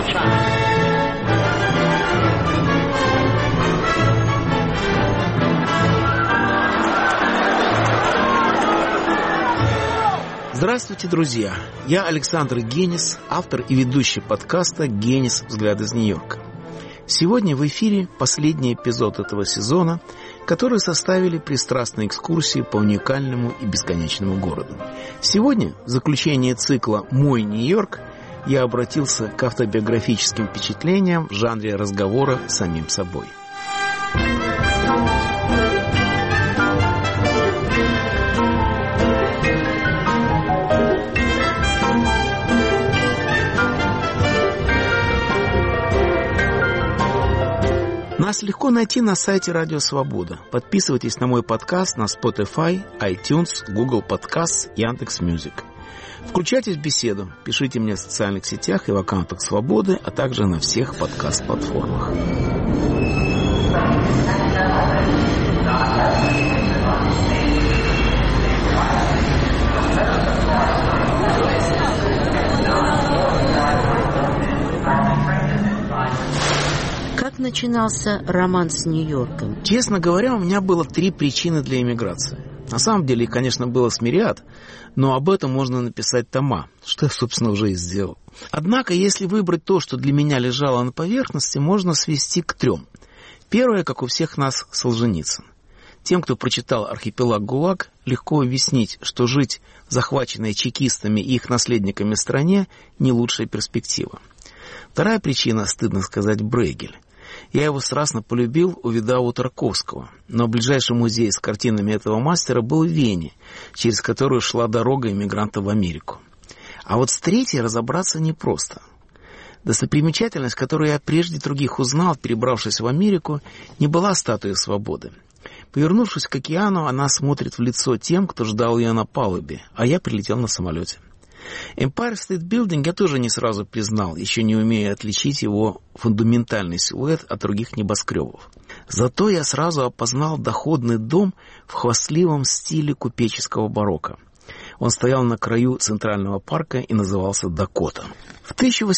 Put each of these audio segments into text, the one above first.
Здравствуйте, друзья! Я Александр Генис, автор и ведущий подкаста «Генис. Взгляд из Нью-Йорка». Сегодня в эфире последний эпизод этого сезона, который составили пристрастные экскурсии по уникальному и бесконечному городу. Сегодня, в заключение цикла «Мой Нью-Йорк», я обратился к автобиографическим впечатлениям в жанре разговора с самим собой. Нас легко найти на сайте Радио Свобода. Подписывайтесь на мой подкаст на Spotify, iTunes, Google Podcasts, Яндекс.Мьюзик. Включайтесь в беседу, пишите мне в социальных сетях и в аккаунтах Свободы, а также на всех подкаст-платформах. Как начинался роман с Нью-Йорком? Честно говоря, у меня было 3 причины для эмиграции. На самом деле их, конечно, было с мириад, но об этом можно написать тома, что я, собственно, уже и сделал. Однако, если выбрать то, что для меня лежало на поверхности, можно свести к 3. Первое, как у всех нас, Солженицын. Тем, кто прочитал «Архипелаг ГУЛАГ», легко объяснить, что жить в захваченной чекистами и их наследниками стране не лучшая перспектива. Вторая причина, стыдно сказать, Брейгель. Я его страстно полюбил, увидав у Тарковского, но ближайший музей с картинами этого мастера был в Вене, через которую шла дорога иммигранта в Америку. А вот с третьей разобраться непросто. Достопримечательность, которую я прежде других узнал, перебравшись в Америку, не была статуей свободы. Повернувшись к океану, она смотрит в лицо тем, кто ждал ее на палубе, а я прилетел на самолете. Empire State Building я тоже не сразу признал, еще не умея отличить его фундаментальный силуэт от других небоскребов. Зато я сразу опознал доходный дом в хвастливом стиле купеческого барокко. Он стоял на краю Центрального парка и назывался Дакота. В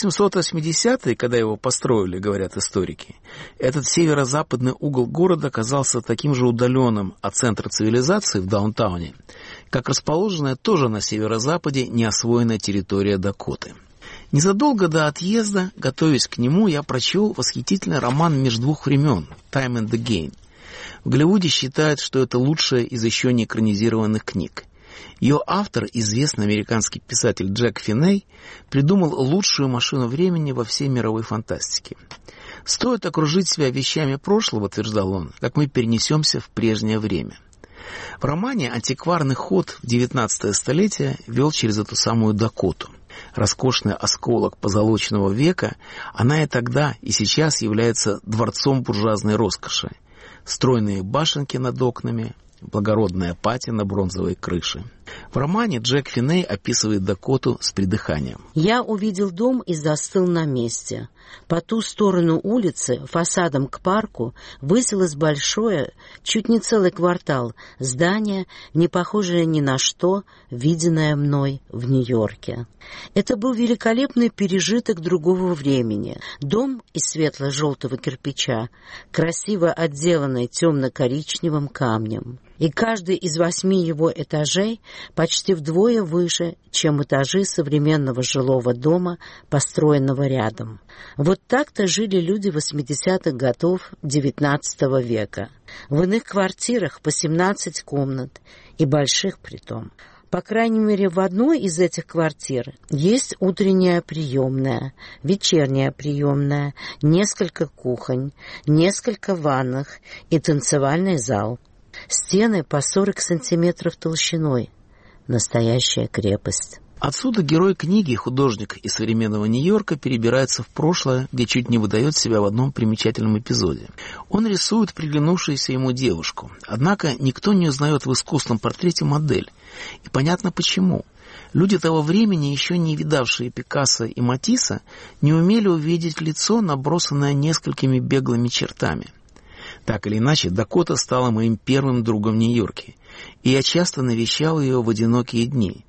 1880-е, когда его построили, говорят историки, этот северо-западный угол города казался таким же удаленным от центра цивилизации в даунтауне, как расположенная тоже на северо-западе неосвоенная территория Дакоты. Незадолго до отъезда, готовясь к нему, я прочел восхитительный роман «Меж двух времен» «Time and Again». В Голливуде считают, что это лучшая из еще не экранизированных книг. Ее автор, известный американский писатель Джек Финней, придумал лучшую машину времени во всей мировой фантастике. «Стоит окружить себя вещами прошлого, — утверждал он, — как мы перенесемся в прежнее время». В романе антикварный ход в XIX столетие вел через эту самую Дакоту. Роскошный осколок позолоченного века, она и тогда, и сейчас является дворцом буржуазной роскоши. Стройные башенки над окнами, благородная патина, бронзовой крыши. В романе Джек Финней описывает Дакоту с придыханием. «Я увидел дом и застыл на месте. По ту сторону улицы, фасадом к парку, высилось большое, чуть не целый квартал, здание, не похожее ни на что, виденное мной в Нью-Йорке. Это был великолепный пережиток другого времени. Дом из светло-желтого кирпича, красиво отделанный темно-коричневым камнем. И каждый из 8 его этажей почти вдвое выше, чем этажи современного жилого дома, построенного рядом. Вот так-то жили люди 80-х годов XIX века. В иных квартирах по 17 комнат, и больших притом. По крайней мере, в одной из этих квартир есть утренняя приемная, вечерняя приемная, несколько кухонь, несколько ванных и танцевальный зал. Стены по 40 сантиметров толщиной. Настоящая крепость». Отсюда герой книги, художник из современного Нью-Йорка, перебирается в прошлое, где чуть не выдает себя в одном примечательном эпизоде. Он рисует приглянувшуюся ему девушку. Однако никто не узнает в искусственном портрете модель. И понятно почему. Люди того времени, еще не видавшие Пикассо и Матисса, не умели увидеть лицо, набросанное несколькими беглыми чертами. Так или иначе, Дакота стала моим первым другом в Нью-Йорке, и я часто навещал ее в одинокие дни.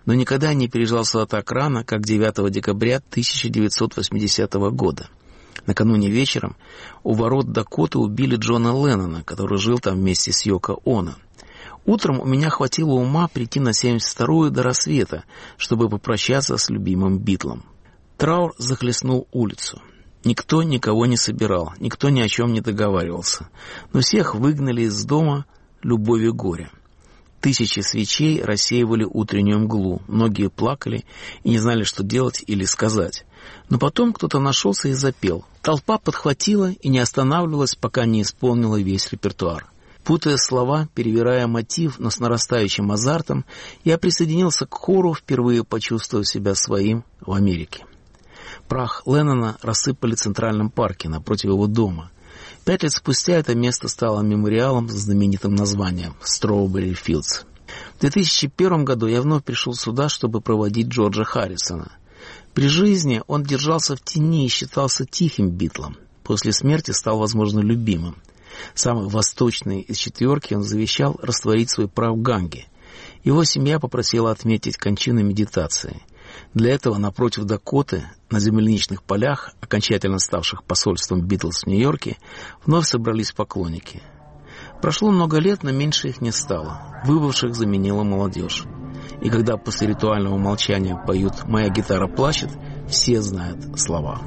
но никогда не переезжал сюда так рано, как 9 декабря 1980 года. Накануне вечером у ворот Дакоты убили Джона Леннона, который жил там вместе с Йоко Оно. Утром у меня хватило ума прийти на 72-ю до рассвета, чтобы попрощаться с любимым Битлом. Траур захлестнул улицу. Никто никого не собирал, никто ни о чем не договаривался, но всех выгнали из дома любовью горя. Тысячи свечей рассеивали утреннюю мглу, многие плакали и не знали, что делать или сказать. Но потом кто-то нашелся и запел. Толпа подхватила и не останавливалась, пока не исполнила весь репертуар. Путая слова, перевирая мотив, но с нарастающим азартом, я присоединился к хору, впервые почувствовав себя своим в Америке. Прах Леннона рассыпали в Центральном парке напротив его дома. 5 лет спустя это место стало мемориалом с знаменитым названием «Strawberry Fields». В 2001 году я вновь пришел сюда, чтобы проводить Джорджа Харрисона. При жизни он держался в тени и считался тихим Битлом. После смерти стал, возможно, любимым. Самый восточный из 4 он завещал растворить свой прах в Ганге. Его семья попросила отметить кончину медитацией. Для этого напротив Дакоты, на земляничных полях, окончательно ставших посольством Битлз в Нью-Йорке, вновь собрались поклонники. Прошло много лет, но меньше их не стало. Выбывших заменила молодежь. И когда после ритуального молчания поют «Моя гитара плачет», все знают слова.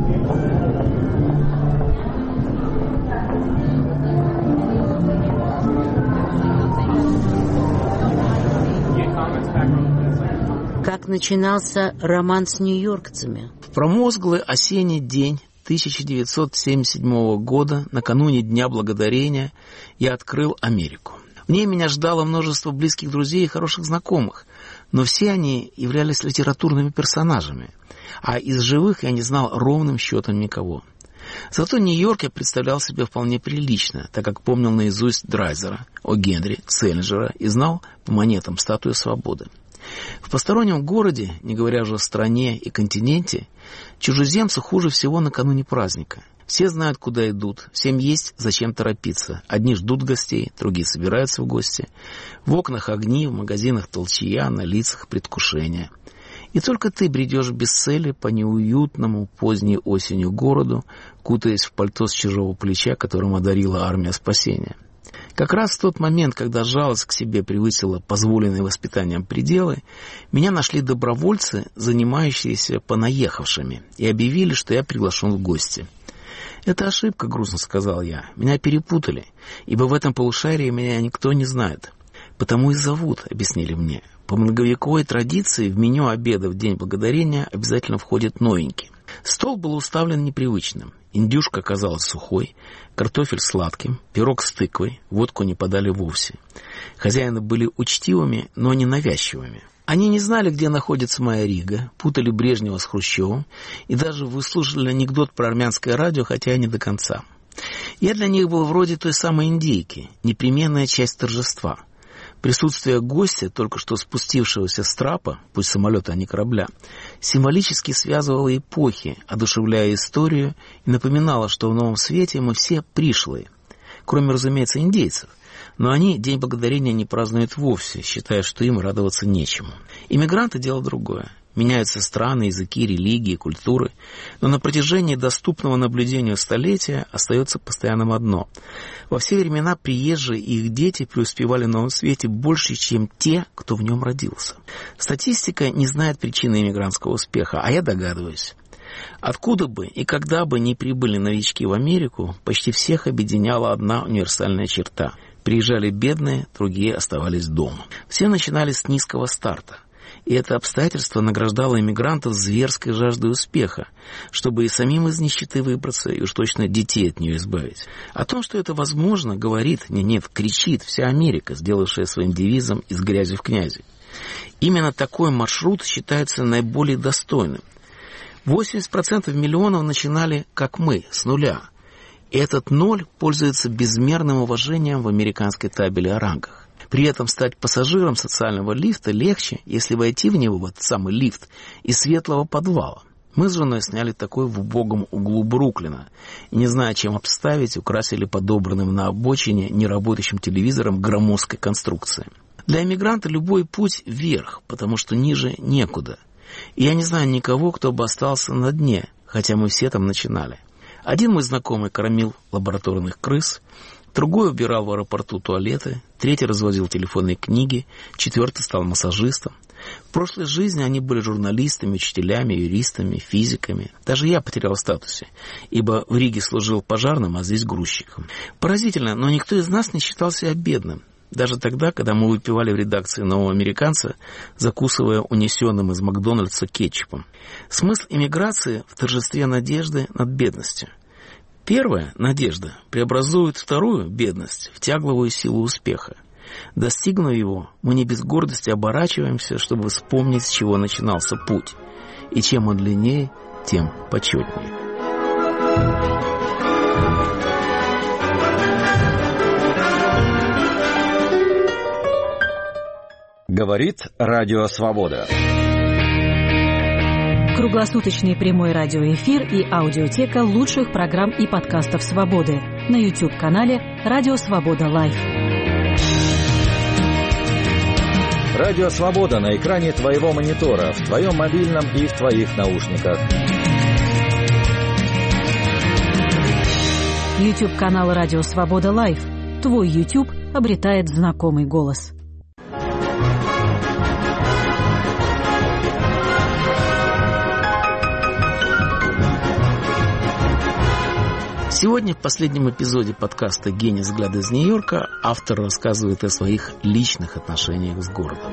Как начинался роман с нью-йоркцами? В промозглый осенний день 1977 года, накануне Дня Благодарения, я открыл Америку. В ней меня ждало множество близких друзей и хороших знакомых, но все они являлись литературными персонажами, а из живых я не знал ровным счетом никого. Зато Нью-Йорк я представлял себе вполне прилично, так как помнил наизусть Драйзера, О. Генри, Селлинджера и знал по монетам статую свободы. В постороннем городе, не говоря уже о стране и континенте, чужеземцу хуже всего накануне праздника. Все знают, куда идут, всем есть зачем торопиться. Одни ждут гостей, другие собираются в гости. В окнах огни, в магазинах толчья, на лицах предвкушение. И только ты бредешь без цели по неуютному поздней осенью городу, кутаясь в пальто с чужого плеча, которым одарила армия спасения. Как раз в тот момент, когда жалость к себе превысила позволенные воспитанием пределы, меня нашли добровольцы, занимающиеся понаехавшими, и объявили, что я приглашен в гости. «Это ошибка», — грустно сказал я. «Меня перепутали, ибо в этом полушарии меня никто не знает. Потому и зовут», — объяснили мне. «По многовековой традиции в меню обеда в День Благодарения обязательно входит новенький». Стол был уставлен непривычным. Индюшка оказалась сухой, картофель сладким, пирог с тыквой, водку не подали вовсе. Хозяины были учтивыми, но не навязчивыми. Они не знали, где находится моя Рига, путали Брежнева с Хрущевым и даже выслушали анекдот про армянское радио, хотя и не до конца. Я для них был вроде той самой индейки, непременная часть торжества. Присутствие гостя, только что спустившегося с трапа, пусть самолета, а не корабля, символически связывало эпохи, одушевляя историю и напоминало, что в новом свете мы все пришлые, кроме, разумеется, индейцев. Но они День Благодарения не празднуют вовсе, считая, что им радоваться нечему. Иммигранты — дело другое. Меняются страны, языки, религии, культуры, но на протяжении доступного наблюдению столетия остается постоянным одно. Во все времена приезжие и их дети преуспевали в новом свете больше, чем те, кто в нем родился. Статистика не знает причины иммигрантского успеха, а я догадываюсь. Откуда бы и когда бы ни прибыли новички в Америку, почти всех объединяла одна универсальная черта. Приезжали бедные, другие оставались дома. Все начинали с низкого старта. И это обстоятельство награждало иммигрантов зверской жаждой успеха, чтобы и самим из нищеты выбраться, и уж точно детей от нее избавить. О том, что это возможно, говорит, нет, кричит вся Америка, сделавшая своим девизом «из грязи в князи». Именно такой маршрут считается наиболее достойным. 80% миллионов начинали, как мы, с нуля. И этот ноль пользуется безмерным уважением в американской табели о рангах. При этом стать пассажиром социального лифта легче, если войти в него, в этот самый лифт, из светлого подвала. Мы с женой сняли такой в убогом углу Бруклина. И, не зная, чем обставить, украсили подобранным на обочине неработающим телевизором громоздкой конструкции. Для эмигранта любой путь вверх, потому что ниже некуда. И я не знаю никого, кто бы остался на дне, хотя мы все там начинали. Один мой знакомый кормил лабораторных крыс, другой убирал в аэропорту туалеты, третий разводил телефонные книги, четвертый стал массажистом. В прошлой жизни они были журналистами, учителями, юристами, физиками. Даже я потерял в статусе, ибо в Риге служил пожарным, а здесь грузчиком. Поразительно, но никто из нас не считал себя бедным. Даже тогда, когда мы выпивали в редакции «Нового американца», закусывая унесенным из Макдональдса кетчупом. Смысл эмиграции в торжестве надежды над бедностью. Первая, надежда, преобразует вторую, бедность, в тягловую силу успеха. Достигнув его, мы не без гордости оборачиваемся, чтобы вспомнить, с чего начинался путь. И чем он длиннее, тем почетнее. Говорит Радио Свобода. Круглосуточный прямой радиоэфир и аудиотека лучших программ и подкастов «Свободы» на YouTube-канале «Радио Свобода Лайв». Радио Свобода на экране твоего монитора, в твоем мобильном и в твоих наушниках. YouTube-канал «Радио Свобода Лайв». Твой YouTube обретает знакомый голос. Сегодня в последнем эпизоде подкаста «Гений взгляда из Нью-Йорка» автор рассказывает о своих личных отношениях с городом.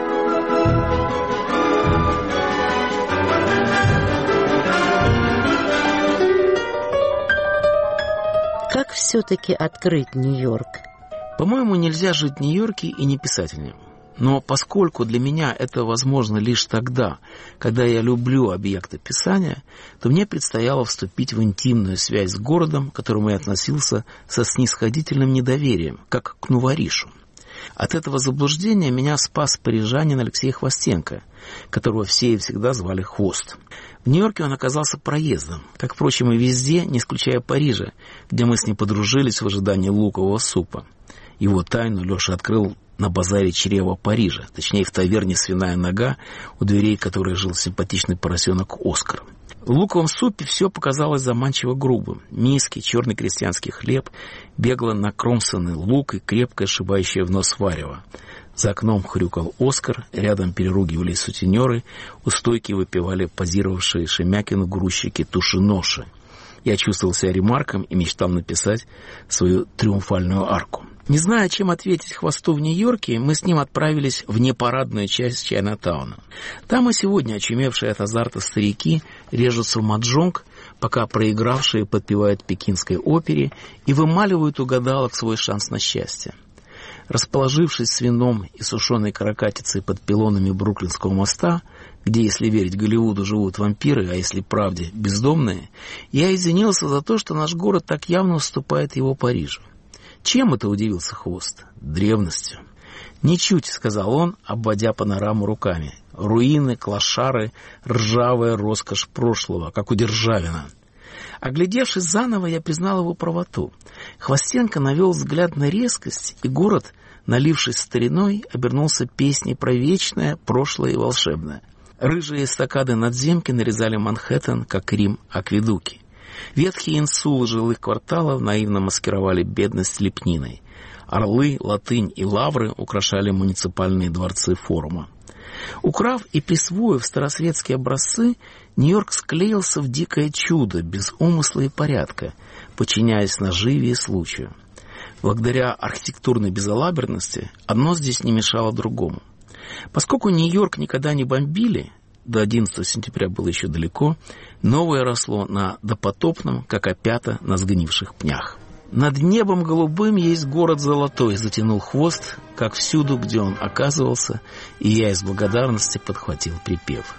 Как все-таки открыть Нью-Йорк? По-моему, нельзя жить в Нью-Йорке и не писать о нем. Но поскольку для меня это возможно лишь тогда, когда я люблю объекты писания, то мне предстояло вступить в интимную связь с городом, к которому я относился со снисходительным недоверием, как к новоришу. От этого заблуждения меня спас парижанин Алексей Хвостенко, которого все и всегда звали Хвост. В Нью-Йорке он оказался проездом, как, впрочем, и везде, не исключая Парижа, где мы с ним подружились в ожидании лукового супа. Его тайну Леша открыл на базаре чрева Парижа, точнее в таверне «Свиная нога», у дверей которой жил симпатичный поросенок Оскар. В луковом супе все показалось заманчиво грубым. Миски, черный крестьянский хлеб, бегло накромсанный лук и крепко сшибающее в нос варево. За окном хрюкал Оскар, рядом переругивались сутенеры, у стойки выпивали позировавшие Шемякину грузчики Тушиноши. Я чувствовал себя Ремарком и мечтал написать свою триумфальную арку. Не зная, чем ответить Хвосту в Нью-Йорке, мы с ним отправились в непарадную часть Чайнатауна. Там и сегодня очумевшие от азарта старики режутся в маджонг, пока проигравшие подпевают пекинской опере и вымаливают у гадалок свой шанс на счастье. Расположившись с вином и сушеной каракатицей под пилонами Бруклинского моста, где, если верить Голливуду, живут вампиры, а если правде, бездомные, я извинился за то, что наш город так явно уступает его Парижу. Чем это, удивился Хвост? Древностью. Ничуть, сказал он, обводя панораму руками. Руины, клошары, ржавая роскошь прошлого, как у Державина. Оглядевшись заново, я признал его правоту. Хвостенко навел взгляд на резкость, и город, налившись стариной, обернулся песней про вечное, прошлое и волшебное. Рыжие эстакады надземки нарезали Манхэттен, как Рим, акведуки. Ветхие инсулы жилых кварталов наивно маскировали бедность лепниной. Орлы, латынь и лавры украшали муниципальные дворцы форума. Украв и присвоив старосветские образцы, Нью-Йорк склеился в дикое чудо, без умысла и порядка, подчиняясь наживе и случаю. Благодаря архитектурной безалаберности одно здесь не мешало другому. Поскольку Нью-Йорк никогда не бомбили, до 11 сентября было еще далеко, новое росло на допотопном, как опята на сгнивших пнях. «Над небом голубым есть город золотой», — затянул Хвост, как всюду, где он оказывался, и я из благодарности подхватил припев.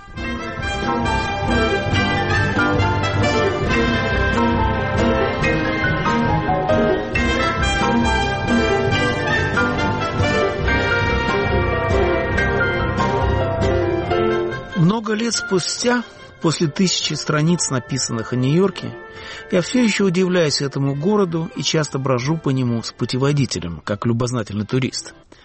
Много лет спустя, после 1000 страниц, написанных о Нью-Йорке, я все еще удивляюсь этому городу и часто брожу по нему с путеводителем, как любознательный турист.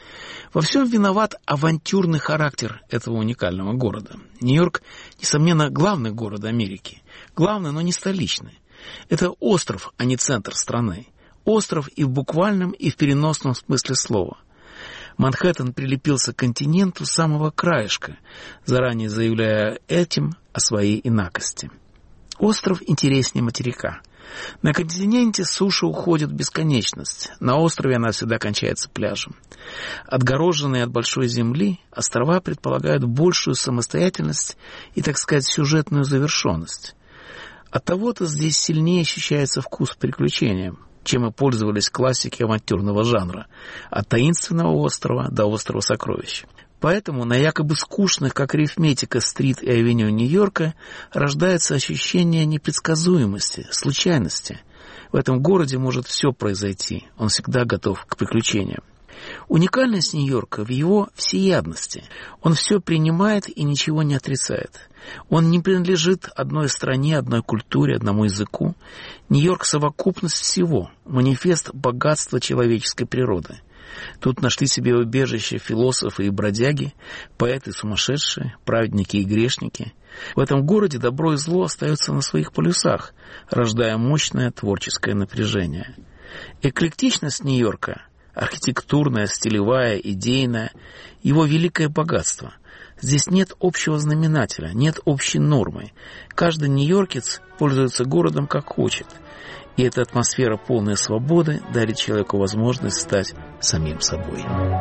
Во всем виноват авантюрный характер этого уникального города. Нью-Йорк, несомненно, главный город Америки. Главный, но не столичный. Это остров, а не центр страны. Остров и в буквальном, и в переносном смысле слова. Манхэттен прилепился к континенту с самого краешка, заранее заявляя этим о своей инакости. Остров интереснее материка. На континенте суша уходит в бесконечность. На острове она всегда кончается пляжем. Отгороженные от большой земли, острова предполагают большую самостоятельность и, так сказать, сюжетную завершенность. Оттого-то здесь сильнее ощущается вкус к приключениям, чем и пользовались классики авантюрного жанра, от таинственного острова до острова сокровищ. Поэтому на якобы скучных, как арифметика, стрит и авеню Нью-Йорка рождается ощущение непредсказуемости, случайности. В этом городе может все произойти, он всегда готов к приключениям. Уникальность Нью-Йорка в его всеядности. Он все принимает и ничего не отрицает. Он не принадлежит одной стране, одной культуре, одному языку. Нью-Йорк — совокупность всего, манифест богатства человеческой природы. Тут нашли себе убежище философы и бродяги, поэты сумасшедшие, праведники и грешники. В этом городе добро и зло остаются на своих полюсах, рождая мощное творческое напряжение. Эклектичность Нью-Йорка — архитектурная, стилевая, идейная, его великое богатство. Здесь нет общего знаменателя, нет общей нормы. Каждый нью-йоркец пользуется городом как хочет. И эта атмосфера полной свободы дарит человеку возможность стать самим собой.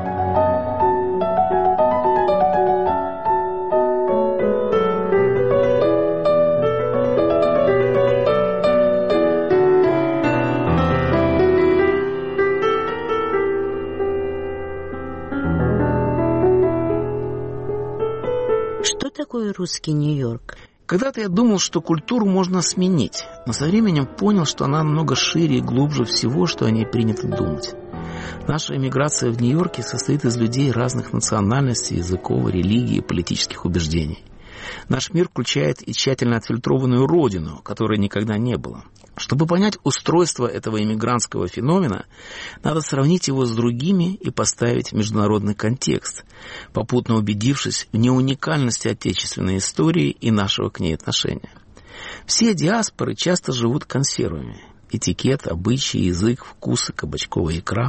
Что такое русский Нью-Йорк? Когда-то я думал, что культуру можно сменить, но со временем понял, что она намного шире и глубже всего, что о ней принято думать. Наша эмиграция в Нью-Йорке состоит из людей разных национальностей, языков, религий и политических убеждений. Наш мир включает и тщательно отфильтрованную родину, которой никогда не было. Чтобы понять устройство этого иммигрантского феномена, надо сравнить его с другими и поставить в международный контекст, попутно убедившись в неуникальности отечественной истории и нашего к ней отношения. Все диаспоры часто живут консервами. Этикет, обычаи, язык, вкусы, кабачковая икра.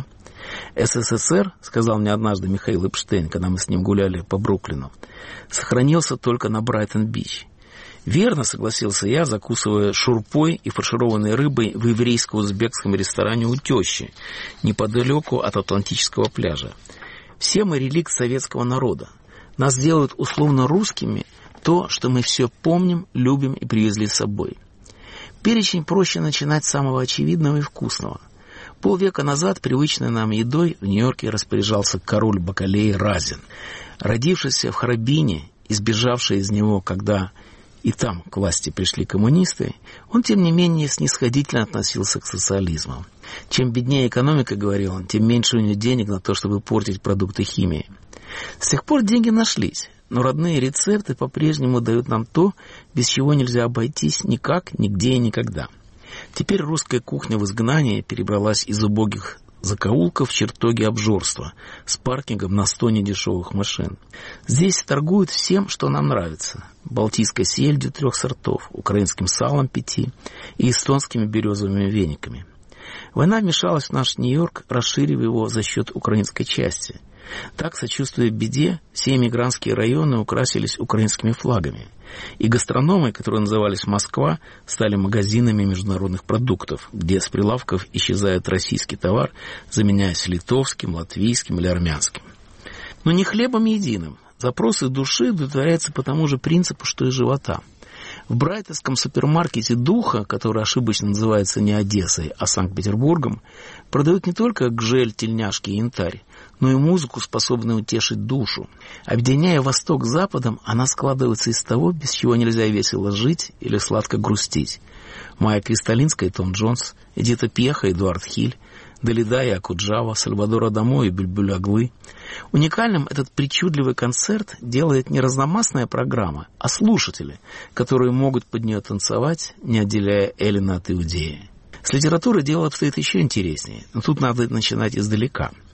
СССР, сказал мне однажды Михаил Эпштейн, когда мы с ним гуляли по Бруклину, сохранился только на Брайтон-Бич. Верно, согласился я, закусывая шурпой и фаршированной рыбой в еврейско-узбекском ресторане у тещи, неподалеку от Атлантического пляжа. Все мы реликт советского народа. Нас делают условно русскими то, что мы все помним, любим и привезли с собой. Перечень проще начинать с самого очевидного и вкусного. Полвека назад привычной нам едой в Нью-Йорке распоряжался король бакалеи Разин, родившийся в Харабине и сбежавший из него, когда и там к власти пришли коммунисты, он, тем не менее, снисходительно относился к социализму. Чем беднее экономика, говорил он, тем меньше у него денег на то, чтобы портить продукты химии. С тех пор деньги нашлись, но родные рецепты по-прежнему дают нам то, без чего нельзя обойтись никак, нигде и никогда. Теперь русская кухня в изгнании перебралась из убогих закоулков в чертоги обжорства с паркингом на 100 недешевых машин. Здесь торгуют всем, что нам нравится. Балтийской сельдью 3 сортов, украинским салом 5 и эстонскими березовыми вениками. Война вмешалась в наш Нью-Йорк, расширив его за счет украинской части. Так, сочувствуя беде, все эмигрантские районы украсились украинскими флагами. И гастрономы, которые назывались «Москва», стали магазинами международных продуктов, где с прилавков исчезает российский товар, заменяясь литовским, латвийским или армянским. Но не хлебом единым. Запросы души удовлетворяются по тому же принципу, что и живота. В брайтонском супермаркете «Духа», который ошибочно называется не Одессой, а Санкт-Петербургом, продают не только гжель, тельняшки и янтарь, но и музыку, способную утешить душу. Объединяя Восток с Западом, она складывается из того, без чего нельзя весело жить или сладко грустить. Майя Кристалинская и Том Джонс, Эдита Пьеха и Эдуард Хиль, Далида и Акуджава, Сальвадор Адамо и Бюльбюль Аглы. Уникальным этот причудливый концерт делает не разномастная программа, а слушатели, которые могут под нее танцевать, не отделяя Эллина от Иудеи. С литературой дело обстоит еще интереснее, но тут надо начинать издалека.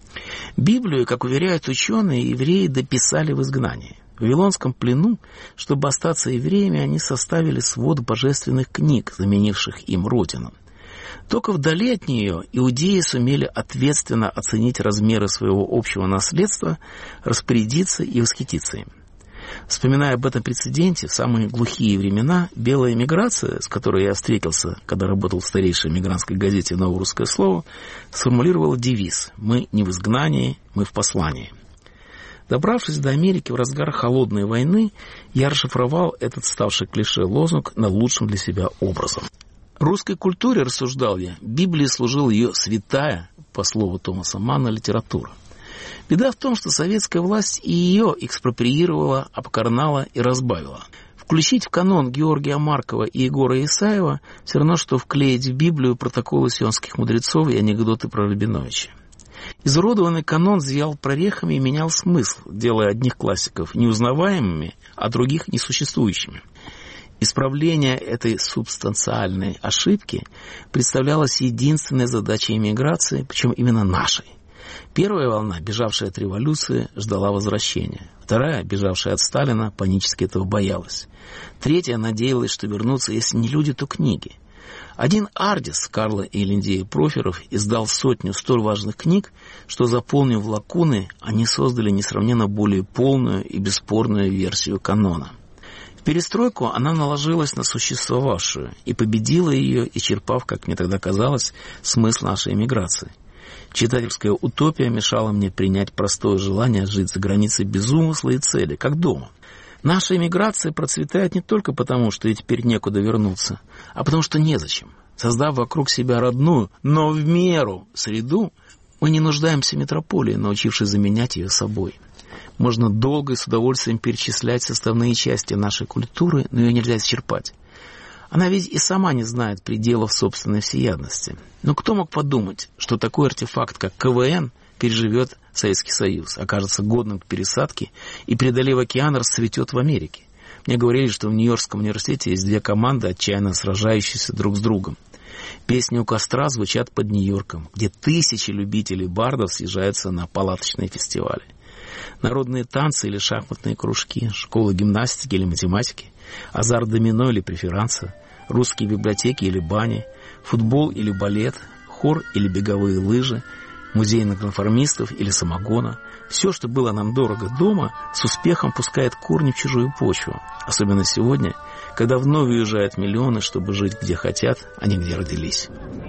Библию, как уверяют ученые, евреи дописали в изгнании. В Вавилонском плену, чтобы остаться евреями, они составили свод божественных книг, заменивших им родину. Только вдали от нее иудеи сумели ответственно оценить размеры своего общего наследства, распорядиться и восхититься им. Вспоминая об этом прецеденте, в самые глухие времена белая эмиграция, с которой я встретился, когда работал в старейшей эмигрантской газете «Новое русское слово», сформулировала девиз «Мы не в изгнании, мы в послании». Добравшись до Америки в разгар холодной войны, я расшифровал этот ставший клише лозунг на лучшем для себя образом. Русской культуре, рассуждал я, Библии служила ее святая, по слову Томаса Манна, литература. Беда в том, что советская власть и ее экспроприировала, обкарнала и разбавила. Включить в канон Георгия Маркова и Егора Исаева все равно, что вклеить в Библию протоколы сионских мудрецов и анекдоты про Рабиновича. Изуродованный канон зиял прорехами и менял смысл, делая одних классиков неузнаваемыми, а других несуществующими. Исправление этой субстанциальной ошибки представлялось единственной задачей эмиграции, причем именно нашей. Первая волна, бежавшая от революции, ждала возвращения. Вторая, бежавшая от Сталина, панически этого боялась. Третья надеялась, что вернутся, если не люди, то книги. Один Ардис, Карло и Линдея Проферов, издал 100 столь важных книг, что, заполнив лакуны, они создали несравненно более полную и бесспорную версию канона. В перестройку она наложилась на существовавшую и победила ее, исчерпав, как мне тогда казалось, смысл нашей эмиграции. Читательская утопия мешала мне принять простое желание жить за границей без умысла и цели, как дома. Наша эмиграция процветает не только потому, что ей теперь некуда вернуться, а потому что незачем. Создав вокруг себя родную, но в меру среду, мы не нуждаемся в метрополии, научившись заменять ее собой. Можно долго и с удовольствием перечислять составные части нашей культуры, но ее нельзя исчерпать. Она ведь и сама не знает пределов собственной всеядности. Но кто мог подумать, что такой артефакт, как КВН, переживет Советский Союз, окажется годным к пересадке и, преодолев океан, расцветет в Америке. Мне говорили, что в Нью-Йоркском университете есть 2 команды, отчаянно сражающиеся друг с другом. Песни у костра звучат под Нью-Йорком, где тысячи любителей бардов съезжаются на палаточные фестивали. Народные танцы или шахматные кружки, школы гимнастики или математики, азарт домино или преферанса, русские библиотеки или бани, футбол или балет, хор или беговые лыжи, музей нонконформистов или самогона. Все, что было нам дорого дома, с успехом пускает корни в чужую почву. Особенно сегодня, когда вновь уезжают миллионы, чтобы жить где хотят, а не где родились.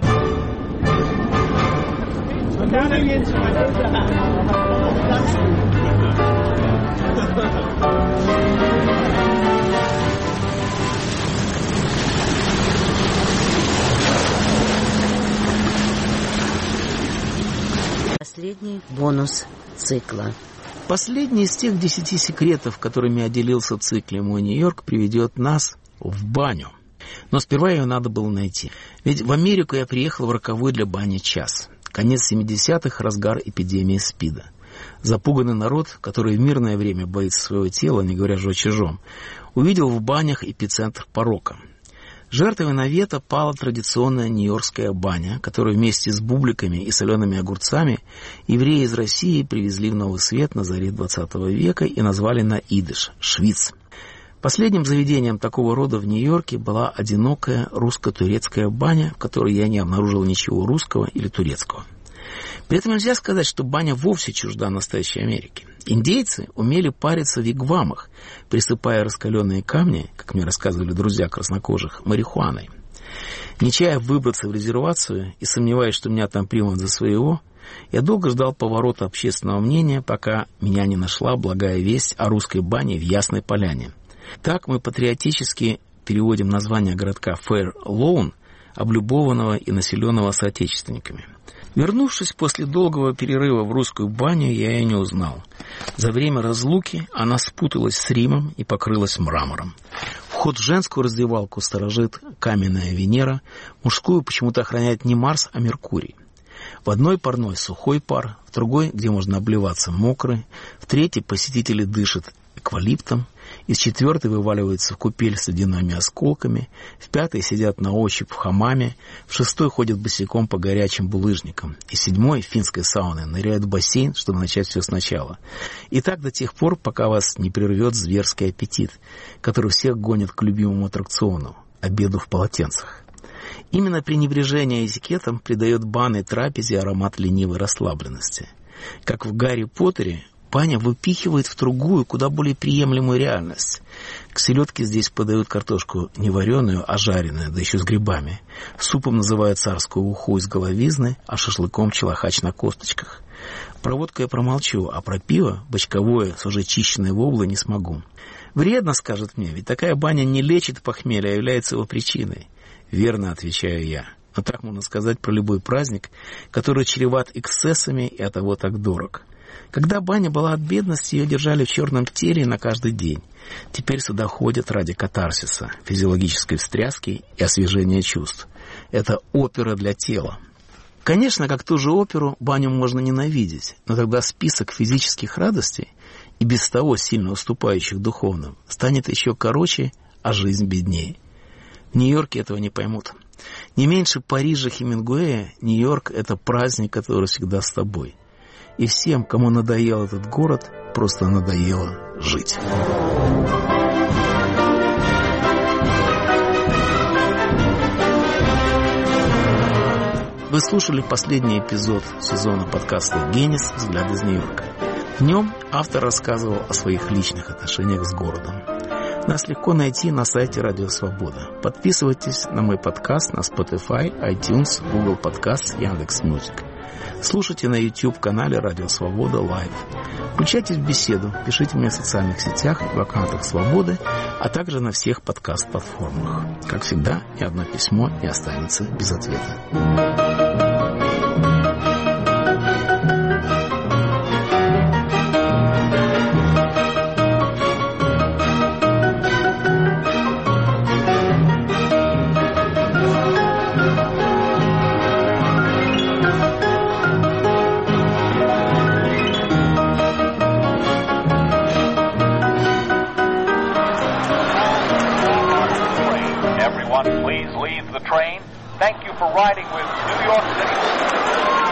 Последний бонус цикла. Последний из тех 10 секретов, которыми отделился цикл «Мой Нью-Йорк», приведет нас в баню. Но сперва ее надо было найти. Ведь в Америку я приехал в роковой для бани час. Конец 70-х, разгар эпидемии СПИДа. Запуганный народ, который в мирное время боится своего тела, не говоря же о чужом, увидел в банях эпицентр порока. Жертвой навета пала традиционная нью-йоркская баня, которую вместе с бубликами и солеными огурцами евреи из России привезли в Новый Свет на заре XX века и назвали на идиш – Швиц. Последним заведением такого рода в Нью-Йорке была одинокая русско-турецкая баня, в которой я не обнаружил ничего русского или турецкого. При этом нельзя сказать, что баня вовсе чужда настоящей Америки. Индейцы умели париться в вигвамах, присыпая раскаленные камни, как мне рассказывали друзья краснокожих, марихуаной. Не чая выбраться в резервацию и сомневаясь, что меня там примут за своего, я долго ждал поворота общественного мнения, пока меня не нашла благая весть о русской бане в Ясной Поляне. Так мы патриотически переводим название городка Fair Lawn, облюбованного и населенного соотечественниками. Вернувшись после долгого перерыва в русскую баню, я ее не узнал. За время разлуки она спуталась с Римом и покрылась мрамором. Вход в женскую раздевалку сторожит каменная Венера, мужскую почему-то охраняет не Марс, а Меркурий. В одной парной сухой пар, в другой, где можно обливаться, мокрый, в третьей посетители дышат эвкалиптом, из 4-й вываливаются в купель с ледяными осколками, в 5-й сидят на ощупь в хамаме, в 6-й ходят босиком по горячим булыжникам, и 7-й в финской сауне ныряют в бассейн, чтобы начать все сначала. И так до тех пор, пока вас не прервет зверский аппетит, который всех гонит к любимому аттракциону – обеду в полотенцах. Именно пренебрежение этикетом придает банной трапезе аромат ленивой расслабленности. Как в «Гарри Поттере», баня выпихивает в другую, куда более приемлемую реальность. К селедке здесь подают картошку не вареную, а жареную, да еще с грибами. Супом называют царскую уху из головизны, а шашлыком челохач на косточках. Про водку я промолчу, а про пиво, бочковое, с уже чищенной воблой, не смогу. Вредно, скажет мне, ведь такая баня не лечит похмелье, а является его причиной. Верно, отвечаю я. Но так можно сказать про любой праздник, который чреват эксцессами и оттого так дорог. Когда баня была от бедности, ее держали в черном теле на каждый день. Теперь сюда ходят ради катарсиса, физиологической встряски и освежения чувств. Это опера для тела. Конечно, как ту же оперу, баню можно ненавидеть, но тогда список физических радостей, и без того сильно уступающих духовным, станет еще короче, а жизнь беднее. В Нью-Йорке этого не поймут. Не меньше Парижа Хемингуэя, Нью-Йорк – это праздник, который всегда с тобой. И всем, кому надоел этот город, просто надоело жить. Вы слушали последний эпизод сезона подкаста «Генис. Взгляд из Нью-Йорка». В нем автор рассказывал о своих личных отношениях с городом. Нас легко найти на сайте Радио Свобода. Подписывайтесь на мой подкаст на Spotify, iTunes, Google Podcasts, Яндекс.Мьюзик. Слушайте на YouTube-канале Радио Свобода Лайв. Включайтесь в беседу, пишите мне в социальных сетях, в аккаунтах Свободы, а также на всех подкаст-платформах. Как всегда, ни одно письмо не останется без ответа. Please leave the train. Thank you for riding with New York City.